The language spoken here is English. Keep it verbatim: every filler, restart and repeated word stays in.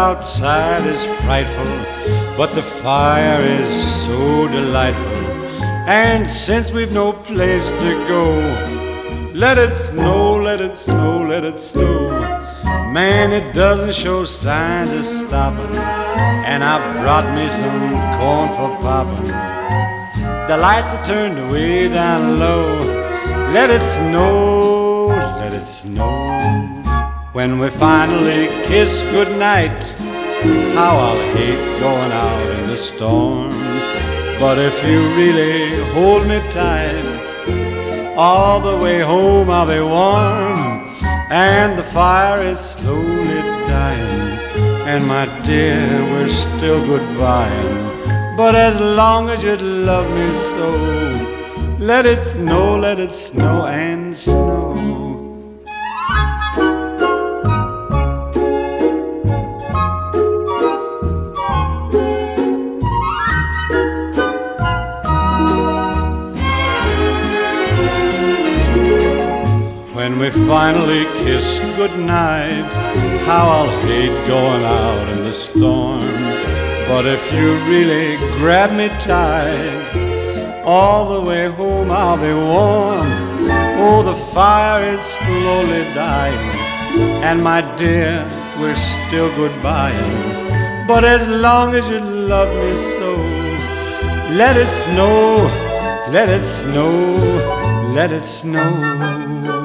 outside is frightful, but the fire is so delightful. And since we've no place to go, let it snow, let it snow, let it snow. Man, it doesn't show signs of stopping, and I brought me some corn for popping. The lights are turned way down low. Let it snow, let it snow. When we finally kiss goodnight, how I'll hate going out in the storm. But if you really hold me tight, all the way home I'll be warm. And the fire is slowly dying, and my dear, we're still goodbying. But as long as you love me so, let it snow, let it snow and snow. When we finally kiss goodnight, how I'll hate going out in the storm. But if you really grab me tight, all the way home I'll be warm. Oh, the fire is slowly dying, and my dear, we're still goodbying. But as long as you love me so, let it snow, let it snow, let it snow.